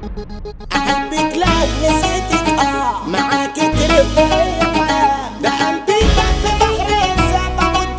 احبك لا نسيتك معاك كرهت اي حياة. ده قلبي بات في بحر الزاب بموت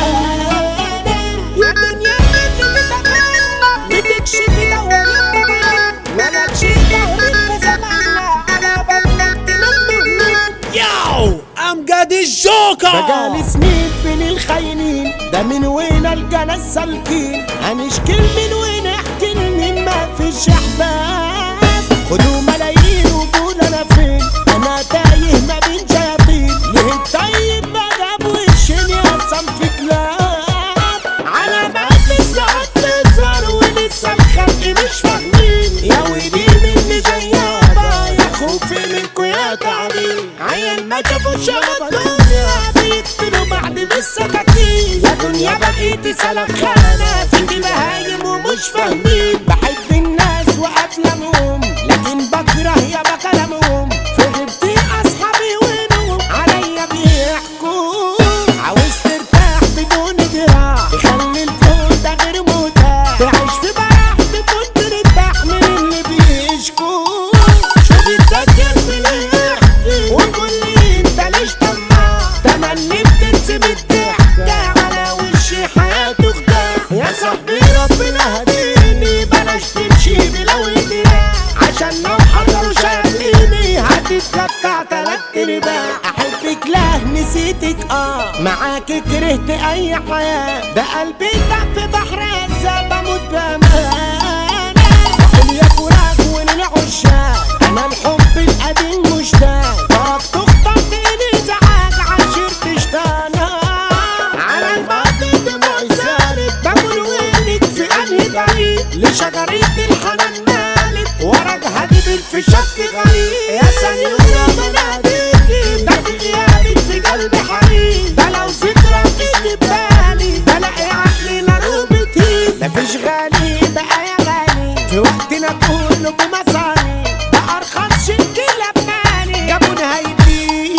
بأمانة. يا دنيا مني تتمنى بتكشفي دوري مالكش ظهر في زماننا على بالك تنمي. ياو امجد الجوكر بقالي سنين بين الخاينين، ده من وين القى ناس سالكين؟ هنشكي من وين احكي لمين؟ ما فيش احباب. خدوا ملايين وقول انا فين، انا تايه ما بين شياطين. ليه الطيب ما جاب وشين يا صنف كلاب؟ علامات الساعات تظهر ولسه الخلق مش فاهمين. يا ويلي مني جيابة، يا خوفي منكو يا تعبين. عيال ما شافوش الدنيا بيقتلوا بعد بالسكاكين. يا دنيا بقيتي سلخانة فيكي بهايم ومش فاهمين. بحب الناس وافلامهم لكن بكره يا بكلامهم. في غيبتي اصحابي وينهم عليا بيحكوا. عاوز ترتاح بدون جراح، تخلي الفوت ده غير متاح. تعيش في براح تكون ترتاح من اللي بيشكوا. شوف الدجاج بيحكي وقول لي انت ليش طماع. تملي بتنسب الضحكة على وشي حياته خداع. يا صاحبي ربنا هديني بلاش تمشي بلو الدراع، عشان لو حضروا شايفيني هتتقطع تلات ارباع. احبك لا نسيتك معاك كرهت اي حياة. ده قلبي تحت في بحر الزاب بموت بأمانة. قول يا فراق وللعشاق انا الحب القديم مشتاق. تركت اخترت اني زعاج عشرت اشتانا. على الباطل دموع سالت بقول وينك في انهي طريق. لشجرة الحنان مالك ورقها دبل في شك غريب. يا سنيورة بناديكي ده في غيابك في قلبي حريق. ده لو ذكرى تيجي ببالي بلاقي عقلي نروبتي. مفيش غالي بقى يا غالي في وقتنا كله بمصاري. ده ارخص شك لبناني جابوا نهايتي.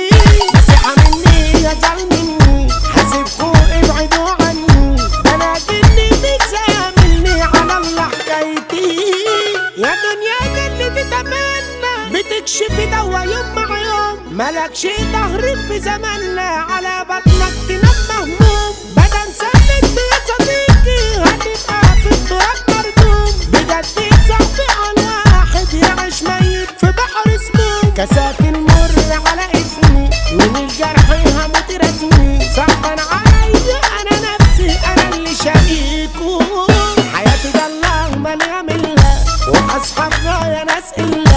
نصيحة مني يا زعل مني حاسبكوا ابعدوا عني. ده انا جني بيساملني على الله حكايتي. يا دنيا ده اللي تتمنى بتكشفي دوا يوم مع يوم. مالكش ظهر في زماننا على بطنك تنام مهموم. بدل سلك يا صديقي هتبقى في التراب مردوم. بجد صعب على واحد يعيش ميت في بحر سموم. كاسات المر على اسمي من الجرح هموت رسمي. صعبان عليا انا نفسي انا اللي شقيكو. حياتي ده الله مليها منها واصحاب رايا ناس إلا